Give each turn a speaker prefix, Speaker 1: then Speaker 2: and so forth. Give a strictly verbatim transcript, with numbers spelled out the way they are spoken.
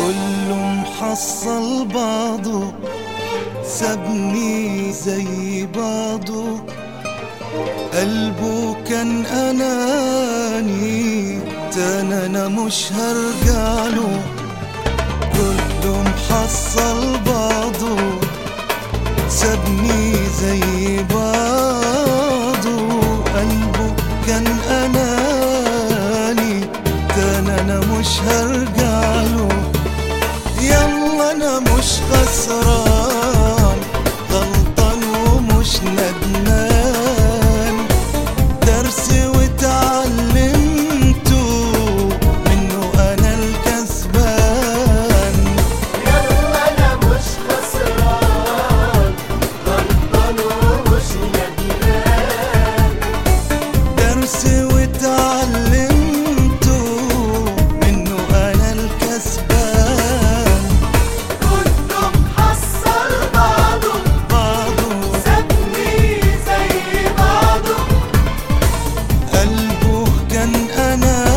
Speaker 1: كله محصل بعضه، سابني زي بعضه. قلبه كان أناني، تاني أنا مش هرجعله. كله محصل بعضه، سابني زي بعضه. قلبه كان أناني، تاني أنا مش هرجعله. يلا أنا مش خسران، غلطان ومش ندمان. درس واتعلمته منه أنا الكسبان.
Speaker 2: يلا أنا مش خسران، غلطان ومش ندمان.
Speaker 1: درس واتعلمته منه أنا الكسبان.
Speaker 2: كله محصل بعضه،
Speaker 1: بعضه
Speaker 2: سابني زي بعضه.
Speaker 1: قلبه كان أنا